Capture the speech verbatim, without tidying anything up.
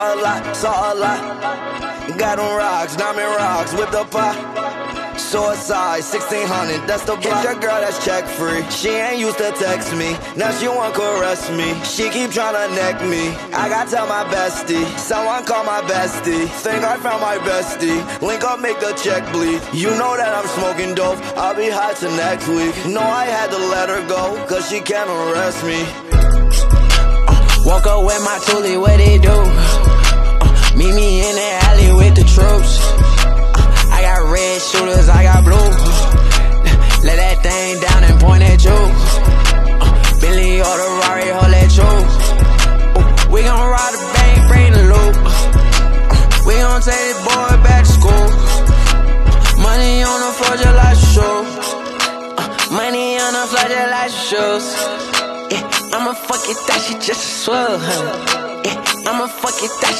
A lot, saw a lot. Got them rocks, diamond rocks, whipped up pot. Suicide, sixteen hundred, that's the block. Hit your girl that's check free. She ain't used to text me, now she want caress me. She keep tryna neck me, I gotta tell my bestie. Someone call my bestie, think I found my bestie. Link up, make the check bleed. You know that I'm smoking dope, I'll be high till next week. Know I had to let her go, cause she can't arrest me. uh, Woke up with my toolie, what it do? uh, Meet me in the alley with the troops. uh, I got red shooters, I got blue. Let that thing down and point at you. uh, Bentley or the Rari, hold that you. uh, We gon' ride the bank, bring the loop. uh, We gon' take this boy back to school. uh, Money on the floor just like shoes. uh, Money on the floor just like shoes. Yeah, I'ma fuck it, that shit just a swell, huh? Yeah, I'ma fuck it, that